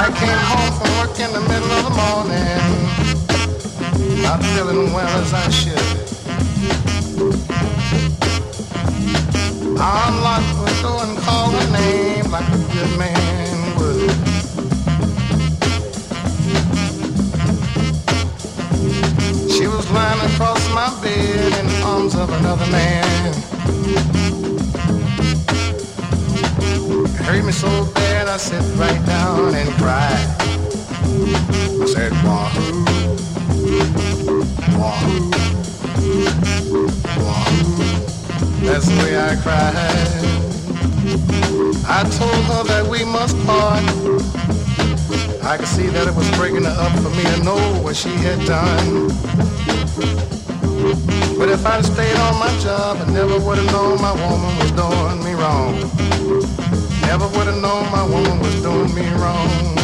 I came home from work in the middle of the morning, not feeling well as I should. I unlocked the door and called her name like a good man would. She was lying across my bed in the arms of another man. It hurt me so bad I sat right down and cried. I said, wahoo, wahoo, wahoo. That's the way I cried. I told her that we must part. I could see that it was breaking her up for me to know what she had done. But if I'd stayed on my job, I never would have known my woman was doing me wrong. Never would have known my woman was doing me wrong.